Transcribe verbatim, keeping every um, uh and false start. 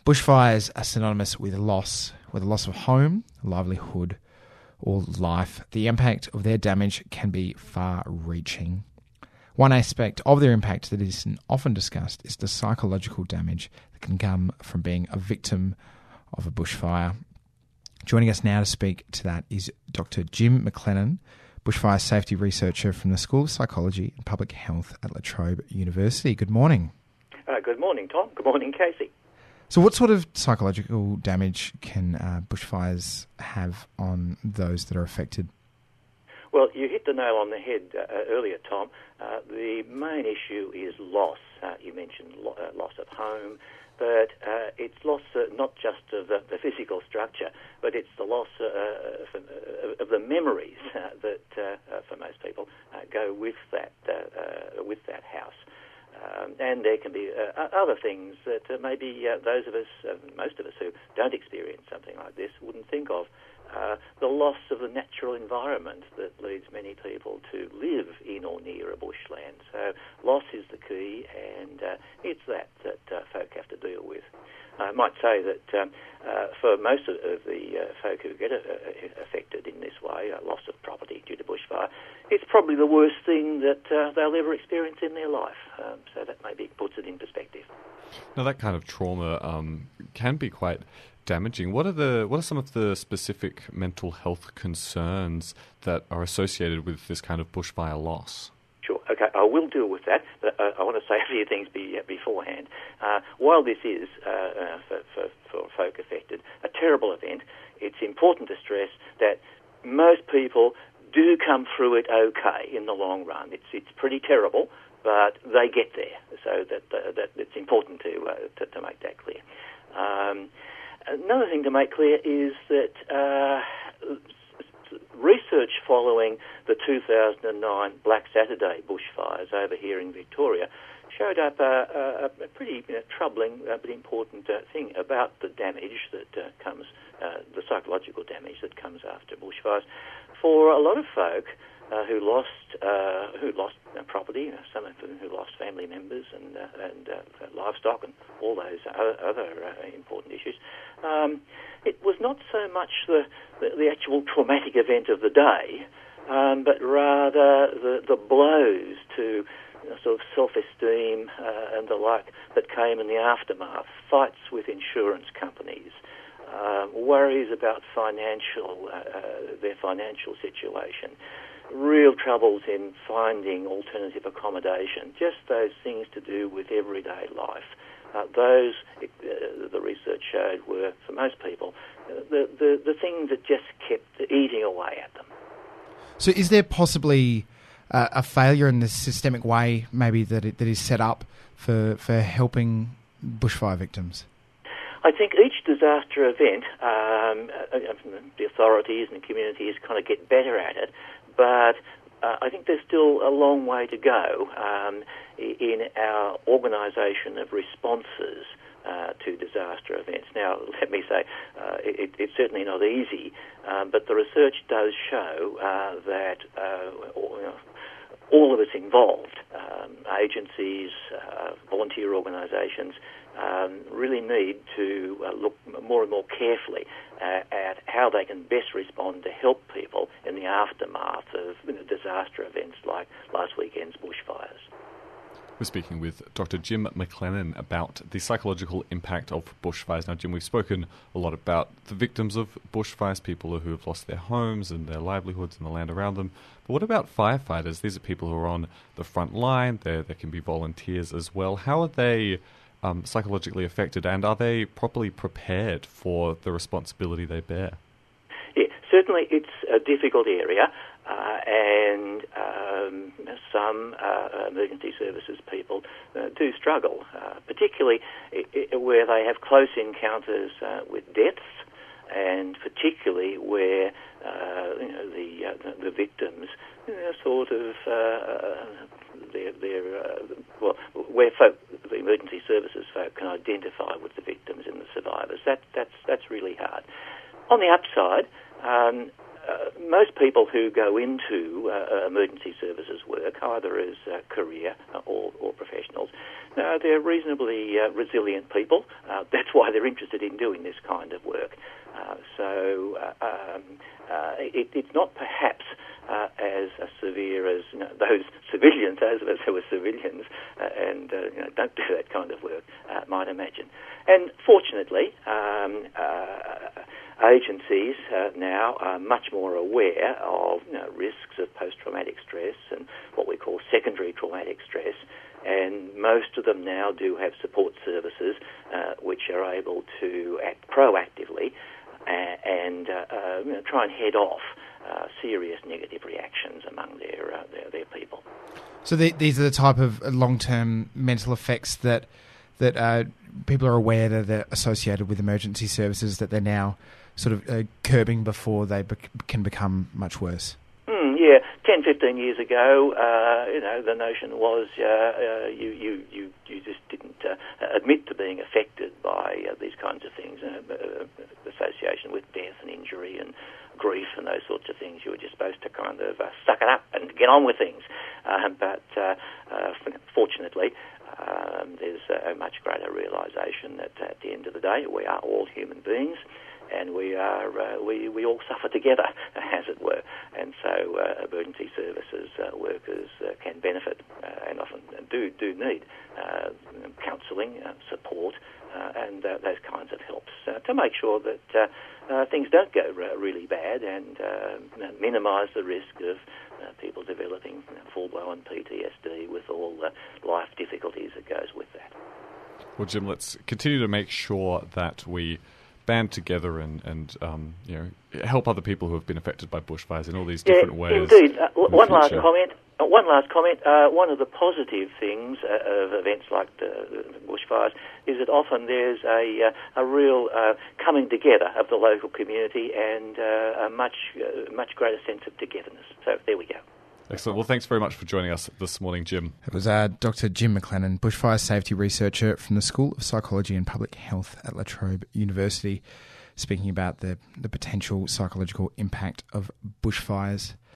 Bushfires are synonymous with loss, with loss of home, livelihood, or life. The impact of their damage can be far-reaching. One aspect of their impact that is often discussed is the psychological damage that can come from being a victim of a bushfire. Joining us now to speak to that is Doctor Jim McLennan, bushfire safety researcher from the School of Psychology and Public Health at La Trobe University. Good morning. Uh, good morning, Tom. Good morning, Casey. So what sort of psychological damage can uh, bushfires have on those that are affected? Well, you hit the nail on the head uh, earlier, Tom. Uh, the main issue is loss. Uh, you mentioned lo- uh, loss of home, but uh, it's loss uh, not just of the, the physical structure, but it's the loss uh, of, uh, of the memories uh, that, uh, uh, for most people, uh, go with that uh, uh, with that house. Um, and there can be uh, other things that uh, maybe uh, those of us, uh, most of us who don't experience something like this, wouldn't think of. Uh, the loss of the natural environment that leads many people to live in or near a bushland. So loss is the key, and uh, it's that that uh, folk have to deal with. I might say that um, uh, for most of, of the uh, folk who get uh, affected in this way, uh, loss of property due to bushfire, it's probably the worst thing that uh, they'll ever experience in their life. Um, so that maybe puts it in perspective. Now, that kind of trauma um, can be quite damaging. What are the what are some of the specific mental health concerns that are associated with this kind of bushfire loss? Sure. Okay, I will deal with that, but uh, I want to say a few things be, uh, beforehand. Uh, while this is, uh, uh, for, for, for folk affected, a terrible event, it's important to stress that most people do come through it okay in the long run. It's it's pretty terrible, but they get there. So that uh, that it's important to, uh, to to make that clear. Um, another thing to make clear is that Uh, research following the two thousand nine Black Saturday bushfires over here in Victoria showed up a, a, a pretty you know, troubling uh, but important uh, thing about the damage that uh, comes, uh, the psychological damage that comes after bushfires. For a lot of folk uh, who lost uh, who lost uh, property, you know, some of them who lost family members and uh, and uh, livestock and all those other, other uh, important issues, um, it was not so much the, the, the actual traumatic event of the day, um, but rather the, the blows to you know, sort of self-esteem uh, and the like that came in the aftermath, fights with insurance companies, um, worries about financial uh, uh, their financial situation, real troubles in finding alternative accommodation, just those things to do with everyday life. Uh, those, uh, the research showed, were, for most people, uh, the, the, the thing that just kept eating away at them. So is there possibly uh, a failure in the systemic way maybe that it, that is set up for, for helping bushfire victims? I think each disaster event, um, uh, the authorities and the communities kind of get better at it, but uh, I think there's still a long way to go um, in our organisation of responses uh, to disaster events. Now, let me say, uh, it, it's certainly not easy, um, but the research does show uh, that uh, all, you know, all of us involved, um, agencies, uh, volunteer organisations, um, really need to uh, look more and more carefully uh, at how they can best respond to help people in the aftermath of you know, disaster events like last weekend's bushfires. We're speaking with Doctor Jim McLennan about the psychological impact of bushfires. Now, Jim, we've spoken a lot about the victims of bushfires, people who have lost their homes and their livelihoods and the land around them. But what about firefighters? These are people who are on the front line. There, there can be volunteers as well. How are they um, psychologically affected, and are they properly prepared for the responsibility they bear? Yeah, certainly it's a difficult area. Uh, and um, some uh, emergency services people uh, do struggle, uh, particularly I- I- where they have close encounters uh, with deaths, and particularly where uh, you know, the, uh, the the victims you know, sort of uh, they're, they're uh, well, where folk, the emergency services folk can identify with the victims and the survivors. That that's that's really hard. On the upside. Um, most people who go into uh, emergency services work, either as uh, career or, or professionals, uh, they're reasonably uh, resilient people. Uh, that's why they're interested in doing this kind of work. Uh, so uh, um, uh, it, it's not perhaps uh, as uh, severe as you know, those civilians, those of us who are civilians uh, and uh, you know, don't do that kind of work uh, might imagine. And fortunately, um, uh, agencies uh, now are much more aware of you know, risks of post-traumatic stress and what we call secondary traumatic stress. And most of them now do have support services uh, which are able to act proactively and, and uh, uh, you know, try and head off uh, serious negative reactions among their uh, their, their people. So the, these are the type of long-term mental effects that that uh, people are aware that they're associated with emergency services, that they're now sort of uh, curbing before they bec- can become much worse. Mm, yeah, ten, fifteen years ago, uh, you know, the notion was uh, uh, you, you, you, you just didn't uh, admit to being affected by uh, these kinds of things, uh, uh, association with death and injury and grief and those sorts of things. You were just supposed to kind of uh, suck it up and get on with things. Uh, but uh, uh, fortunately, um, there's a much greater realisation that at the end of the day, we are all human beings. And we are uh, we we all suffer together, as it were. And so uh, emergency services uh, workers uh, can benefit uh, and often do do need uh, counselling, uh, support, uh, and uh, those kinds of helps uh, to make sure that uh, uh, things don't go uh, really bad and uh, minimise the risk of uh, people developing you know, full-blown P T S D with all the life difficulties that goes with that. Well, Jim, let's continue to make sure that we band together and, and um, you know, help other people who have been affected by bushfires in all these different yeah, ways. Indeed. Uh, in one last comment. Uh, one last comment. Uh, one of the positive things uh, of events like the, the bushfires is that often there's a uh, a real uh, coming together of the local community and uh, a much uh, much greater sense of togetherness. So there we go. Excellent. Well, thanks very much for joining us this morning, Jim. It was uh, Doctor Jim McLennan, bushfire safety researcher from the School of Psychology and Public Health at La Trobe University, speaking about the, the potential psychological impact of bushfires.